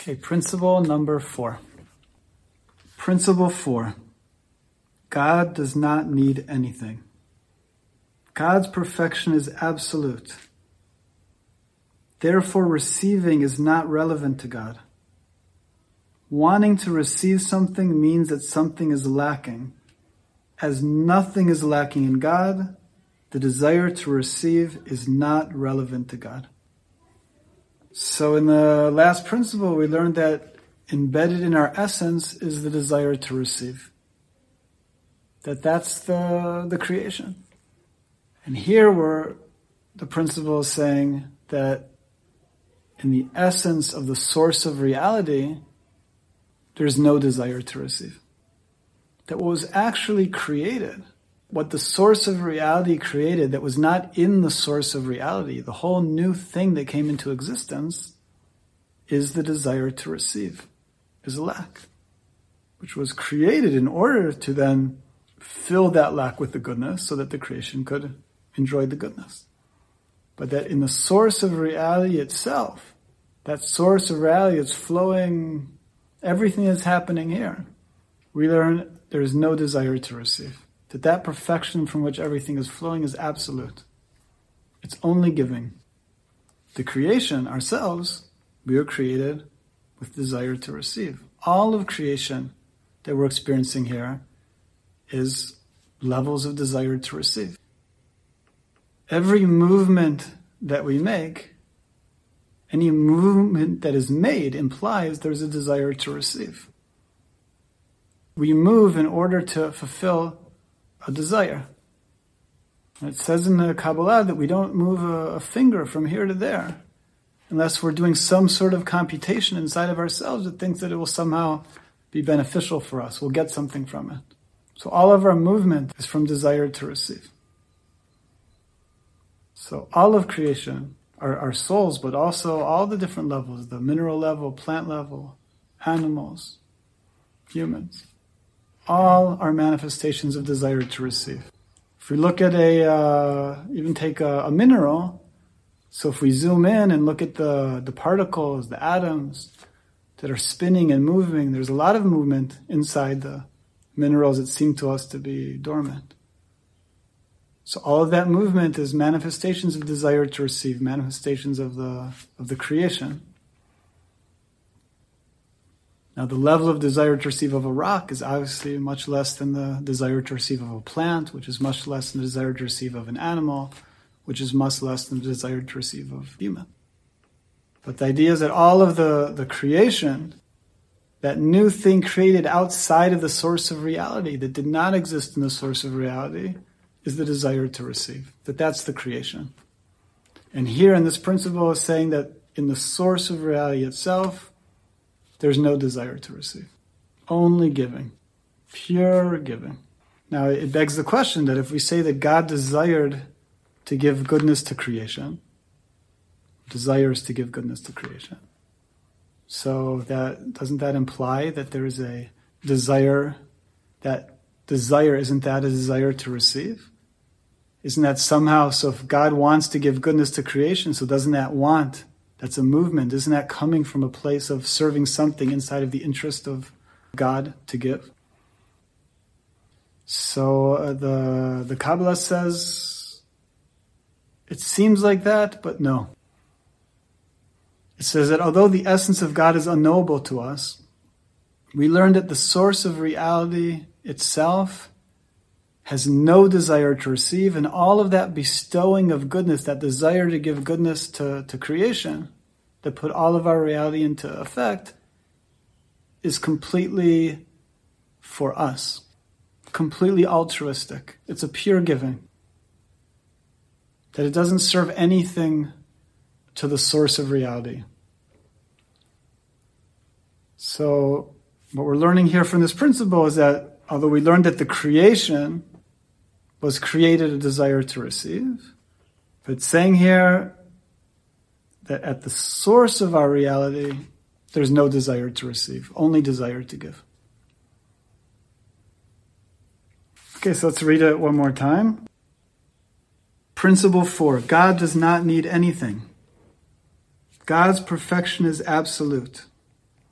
Okay, principle number 4. Principle 4. God does not need anything. God's perfection is absolute. Therefore, receiving is not relevant to God. Wanting to receive something means that something is lacking. As nothing is lacking in God, the desire to receive is not relevant to God. So in the last principle, we learned that embedded in our essence is the desire to receive. That's the creation. And here the principle is saying that in the essence of the source of reality, there's no desire to receive. That what was actually created, what the source of reality created that was not in the source of reality, the whole new thing that came into existence, is the desire to receive, is a lack, which was created in order to then fill that lack with the goodness so that the creation could enjoy the goodness. But that in the source of reality itself, that source of reality is flowing, everything that's happening here, we learn there is no desire to receive. That perfection from which everything is flowing is absolute. It's only giving. The creation, ourselves, we are created with desire to receive. All of creation that we're experiencing here is levels of desire to receive. Every movement that we make, any movement that is made implies there's a desire to receive. We move in order to fulfill a desire. And it says in the Kabbalah that we don't move a finger from here to there unless we're doing some sort of computation inside of ourselves that thinks that it will somehow be beneficial for us. We'll get something from it. So all of our movement is from desire to receive. So all of creation, our souls, but also all the different levels, the mineral level, plant level, animals, humans, all are manifestations of desire to receive. If we look at even take a mineral, so if we zoom in and look at the particles, the atoms that are spinning and moving, there's a lot of movement inside the minerals that seem to us to be dormant. So all of that movement is manifestations of desire to receive, manifestations of the creation. Now, the level of desire to receive of a rock is obviously much less than the desire to receive of a plant, which is much less than the desire to receive of an animal, which is much less than the desire to receive of human. But the idea is that all of the creation, that new thing created outside of the source of reality, that did not exist in the source of reality, is the desire to receive. That's the creation. And here in this principle is saying that in the source of reality itself, there's no desire to receive. Only giving. Pure giving. Now, it begs the question that if we say that God desired to give goodness to creation, desires to give goodness to creation, so doesn't that imply that there is a desire, that desire, isn't that a desire to receive? Isn't that somehow, so if God wants to give goodness to creation, so doesn't that want, that's a movement. Isn't that coming from a place of serving something inside of the interest of God to give? So the Kabbalah says it seems like that, but no. It says that although the essence of God is unknowable to us, we learn that the source of reality itself has no desire to receive, and all of that bestowing of goodness, that desire to give goodness to creation, that put all of our reality into effect, is completely for us, completely altruistic. It's a pure giving. That it doesn't serve anything to the source of reality. So what we're learning here from this principle is that although we learned that the creation was created a desire to receive, but it's saying here that at the source of our reality, there's no desire to receive, only desire to give. Okay, so let's read it one more time. Principle 4, God does not need anything. God's perfection is absolute.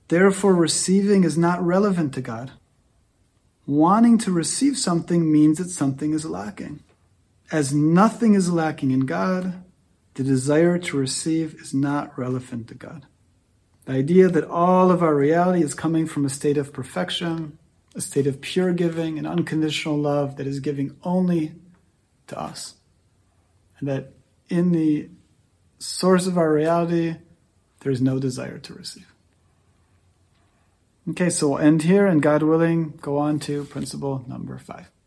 Therefore, receiving is not relevant to God. Wanting to receive something means that something is lacking. As nothing is lacking in God, the desire to receive is not relevant to God. The idea that all of our reality is coming from a state of perfection, a state of pure giving and unconditional love that is giving only to us. And that in the source of our reality, there is no desire to receive. Okay, so we'll end here and God willing, go on to principle number 5.